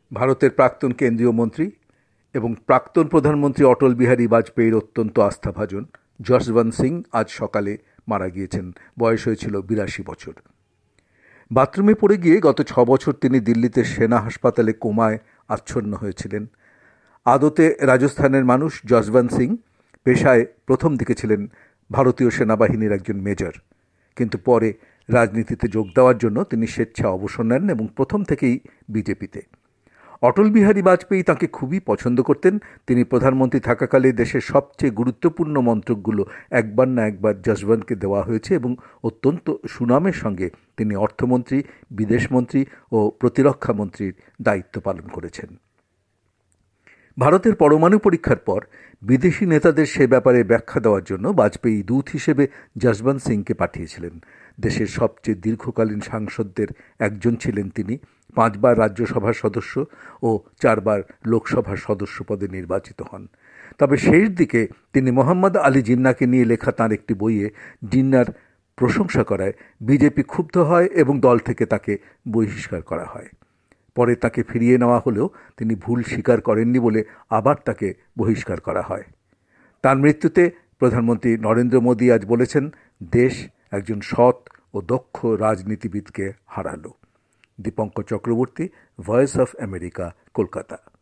ভারতের প্রাক্তন কেন্দ্রীয় মন্ত্রী এবং প্রাক্তন প্রধানমন্ত্রী অটল বিহারী বাজপেয়ীর অত্যন্ত আস্থাভাজন যশবন্ত সিং আজ সকালে মারা গিয়েছেন। বয়স হয়েছিল ৮২ বছর। বাথরুমে পড়ে গিয়ে গত ৬ বছর তিনি দিল্লিতে সেনা হাসপাতালে কোমায় আচ্ছন্ন হয়েছিলেন। আদতে রাজস্থানের মানুষ যশবন্ত সিং পেশায় প্রথম দিকে ছিলেন ভারতীয় সেনাবাহিনীর একজন মেজর, কিন্তু পরে রাজনীতিতে যোগ দেওয়ার জন্য তিনি স্বেচ্ছা অবসর নেন এবং প্রথম থেকেই বিজেপিতে। অটল বিহারী বাজপেয়ী তাঁকে খুবই পছন্দ করতেন। তিনি প্রধানমন্ত্রী থাকাকালে দেশের সবচেয়ে গুরুত্বপূর্ণ মন্ত্রকগুলো একবার না একবার যশবন্তকে দেওয়া হয়েছে এবং অত্যন্ত সুনামের সঙ্গে তিনি অর্থমন্ত্রী, বিদেশমন্ত্রী ও প্রতিরক্ষা মন্ত্রীর দায়িত্ব পালন করেছেন। ভারতের পরমাণু পরীক্ষার পর বিদেশি নেতাদের সে ব্যাপারে ব্যাখ্যা দেওয়ার জন্য বাজপেয়ী দূত হিসেবে যশবন্ত সিংকে পাঠিয়েছিলেন। দেশের সবচেয়ে দীর্ঘকালীন সাংসদদের একজন ছিলেন তিনি। 5 বার রাজ্যসভার সদস্য ও 4 বার লোকসভার সদস্য পদে নির্বাচিত হন। তবে শেষ দিকে তিনি মোহাম্মদ আলী জিন্নাহকে নিয়ে লেখা তাঁর একটি বইয়ে জিন্নাহর প্রশংসা করায় বিজেপি ক্ষুব্ধ হয় এবং দল থেকে তাকে বহিষ্কার করা হয়। পরে তাকে ফিরিয়ে নেওয়া হলেও তিনি ভুল স্বীকার করেননি বলে আবার তাকে বহিষ্কার করা হয়। তার মৃত্যুতে প্রধানমন্ত্রী নরেন্দ্র মোদী আজ বলেছেন, দেশ একজন সৎ ও দক্ষ রাজনীতিবিদকে হারালো। Dipankar Chakraborty, voice of America, Kolkata.